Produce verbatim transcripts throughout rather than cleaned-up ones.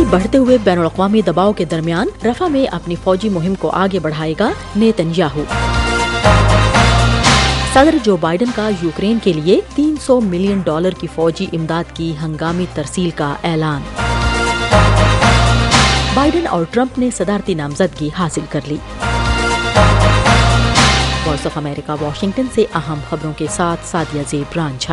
बढ़ते हुए बैनुल-अक़वामी दबाव के दरमियान रफा में अपनी फौजी मुहिम को आगे बढ़ाएगा नेतन्याहू। सदर जो बाइडन का यूक्रेन के लिए तीन सौ मिलियन डॉलर की फौजी इमदाद की हंगामी तरसील का ऐलान। बाइडन और ट्रंप ने सदारती नामजदगी हासिल कर ली। वॉइस ऑफ अमेरिका वाशिंगटन से अहम खबरों के साथ सादिया ज़ेब रांझा।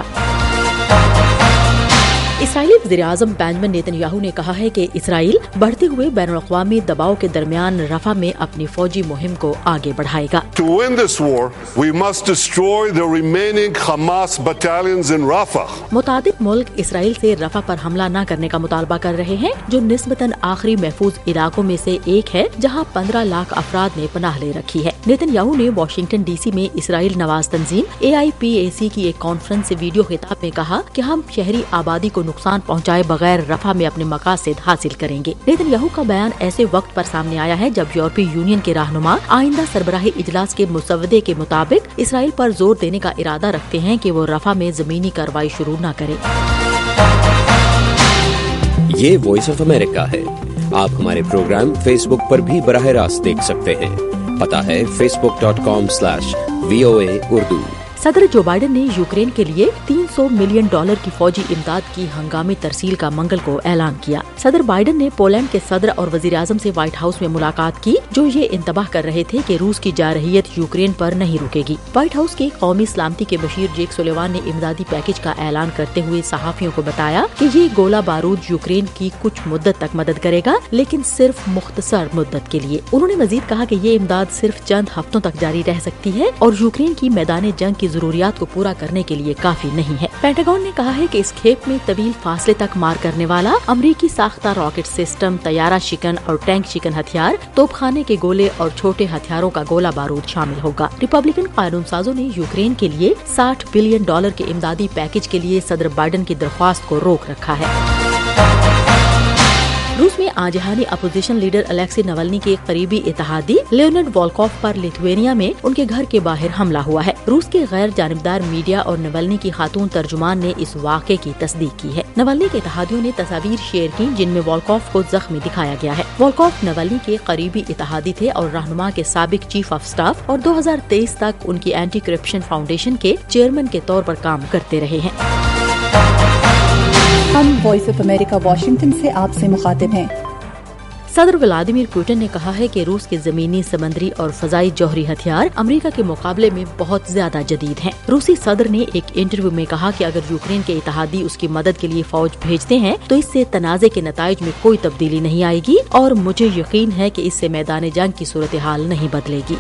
इसराइली वज़ीर-ए-आज़म बेंजामिन नेतन्याहू ने कहा है कि इसराइल बढ़ते हुए बैनुल-अक़वामी दबाव के दरमियान रफा में अपनी फौजी मुहिम को आगे बढ़ाएगा। To win this war, we must destroy the remaining Hamas battalions in Rafah. मुतादिद मुल्क इसराइल से रफा पर हमला न करने का मुतालबा कर रहे हैं, जो निस्बतन आखिरी महफूज इलाकों में से एक है, जहां पंद्रह लाख अफराद ने पनाह ले रखी है। नेतन्याहू ने वाशिंगटन डीसी में इसराइल नवाज तंजीम A I P A C की एक कॉन्फ्रेंस से वीडियो खिताब में कहा कि हम शहरी आबादी को नुकसान पहुंचाए बगैर रफा में अपने मकासद हासिल करेंगे। नेतन्याहू का बयान ऐसे वक्त पर सामने आया है जब यूरोपीय यूनियन के रहनुमा आइंदा सरबराही इजलास के मुसवदे के मुताबिक इसराइल पर जोर देने का इरादा रखते हैं कि वो रफा में जमीनी कार्रवाई शुरू न करे। ये वॉइस ऑफ अमेरिका है। आप हमारे प्रोग्राम फेसबुक पर भी बराह रास्त देख सकते हैं। पता है Facebook dot com slash V O A Urdu. सदर जो बाइडन ने यूक्रेन के लिए तीन सौ मिलियन डॉलर की फौजी इमदाद की हंगामी तरसील का मंगल को ऐलान किया। सदर बाइडन ने पोलैंड के सदर और वज़ीर-ए-आज़म से व्हाइट हाउस में मुलाकात की, जो ये इंतबाह कर रहे थे कि रूस की जारहियत यूक्रेन पर नहीं रुकेगी। व्हाइट हाउस के कौमी सलामती के बशीर जेक सुलेवान ने इमदादी पैकेज का ऐलान करते हुए सहाफियों को बताया कि ये गोला बारूद यूक्रेन की कुछ मुद्दत तक मदद करेगा, लेकिन सिर्फ मुख्तसर मुद्दत के लिए। उन्होंने मजीद कहा कि ये इमदाद सिर्फ चंद हफ्तों तक जारी रह सकती है और यूक्रेन की मैदान जंग की जरूरियात को पूरा करने के लिए काफी नहीं है। पेंटागन ने कहा है कि इस खेप में तवील फासले तक मार करने वाला अमरीकी साख्ता रॉकेट सिस्टम, तैयारा शिकन और टैंक शिकन हथियार, तोपखाने के गोले और छोटे हथियारों का गोला बारूद शामिल होगा। रिपब्लिकन कानून साजों ने यूक्रेन के लिए साठ बिलियन डॉलर के इमदादी पैकेज के लिए सदर बाइडन की दरख्वास्त को रोक रखा है। रूस में आजहानी अपोजिशन लीडर अलेक्सी नवल्नी के करीबी इत्तेहादी लियोनिड वोल्कोव पर लिथुआनिया में उनके घर के बाहर हमला हुआ है। रूस के गैर जानिबदार मीडिया और नवल्नी की खातून तर्जुमान ने इस वाक़े की तस्दीक की है। नवल्नी के इत्तेहादियों ने तस्वीर शेयर की जिनमें वोल्कोव को जख्मी दिखाया गया है। वोल्कोव नवल्नी के करीबी इत्तेहादी थे और रहनुमा के साबिक चीफ ऑफ स्टाफ और दो हजार तेईस तक उनकी एंटी करप्शन फाउंडेशन के चेयरमैन के तौर पर काम करते रहे हैं। हम वॉइस ऑफ अमेरिका वाशिंगटन से आपसे मुखातिब हैं। सदर व्लादिमीर पुतिन ने कहा है कि रूस के जमीनी, समंदरी और फजाई जौहरी हथियार अमेरिका के मुकाबले में बहुत ज्यादा जदीद हैं। रूसी सदर ने एक इंटरव्यू में कहा कि अगर यूक्रेन के इत्तेहादी उसकी मदद के लिए फौज भेजते हैं तो इससे तनाज़े के नताइज में कोई तब्दीली नहीं आएगी और मुझे यकीन है कि इससे मैदान जंग की सूरत हाल नहीं बदलेगी।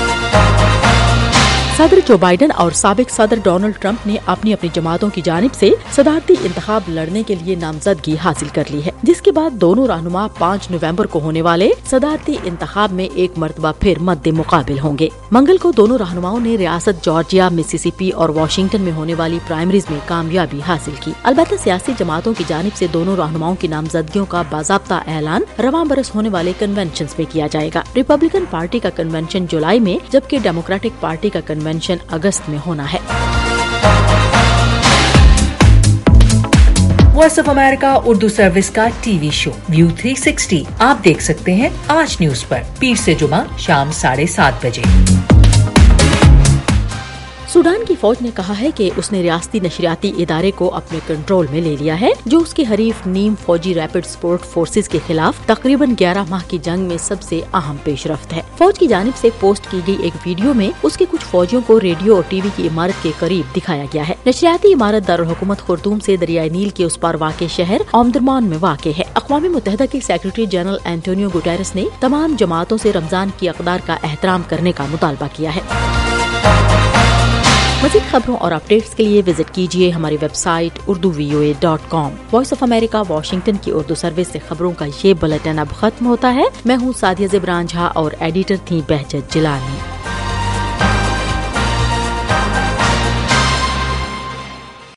सदर जो बाइडन और साबिक सदर डोनाल्ड ट्रंप ने अपनी अपनी जमातों की जानिब से सदारती इंतखाब लड़ने के लिए नामजदगी हासिल कर ली है, जिसके बाद दोनों रहनुमा पाँच नवंबर को होने वाले सदारती इंतखाब में एक मर्तबा फिर मद्दे मुकाबिल होंगे। मंगल को दोनों रहनुमाओं ने रियासत जॉर्जिया, मिसिसिपी और वाशिंगटन में होने वाली प्राइमरीज में कामयाबी हासिल की। अलबत्ता सियासी जमातों की जानिब से दोनों रहनुमाओं की नामजदगियों का बाज़ाब्ता ऐलान रवां बरस होने वाले कन्वेंशन में किया जाएगा। रिपब्लिकन पार्टी का कन्वेंशन जुलाई में, जबकि डेमोक्रेटिक पार्टी का कन्वेंशन अगस्त में होना है। Voice of America Urdu service का TV show view three sixty आप देख सकते हैं आज न्यूज पर, पीर से जुमा शाम साढ़े सात बजे। सूडान की फौज ने कहा है कि उसने रियासती नशरियाती इदारे को अपने कंट्रोल में ले लिया है, जो उसके हरीफ नीम फौजी रैपिड सपोर्ट फोर्सेज के खिलाफ तकरीबन ग्यारह माह की जंग में सबसे अहम पेशरफ्त है। फौज की जानिब से पोस्ट की गई एक वीडियो में उसके कुछ फौजियों को रेडियो और टीवी की इमारत के करीब दिखाया गया है। नशरियाती इमारत दारुल हुकूमत खुर्तूम से दरियाई नील के उस पार वाक़े शहर ओमदुर्मान में वाक़े है। अक़वाम मुत्तहिदा के सेक्रेटरी जनरल एंटोनियो गुटेरेस ने तमाम जमातों से रमजान की अक़दार का एहतराम करने का मुतालबा किया है। मज़ीद खबरों और अपडेट्स के लिए विजिट कीजिए हमारी website Urdu V O A dot com. Voice of America Washington की उर्दू सर्विस से खबरों का ये बुलेटिन अब खत्म होता है। मैं हूँ सादिया ज़ेब रांझा और एडिटर थी बहजत जिलानी।